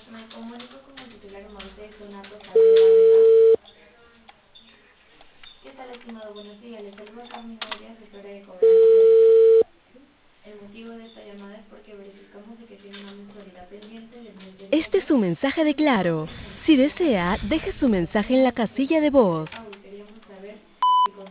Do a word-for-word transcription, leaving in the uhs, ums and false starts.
Me comunico con el titular Moisés Donato Saavedra Vega. ¿Qué tal, estimado? Buenos días. Le saludo a Carmen Noria, asesora de cobranza. El motivo de esta llamada es porque verificamos de que tiene una mensualidad pendiente del mes de Este es enero. su mensaje de Claro. Si desea, deje su mensaje en la casilla de voz.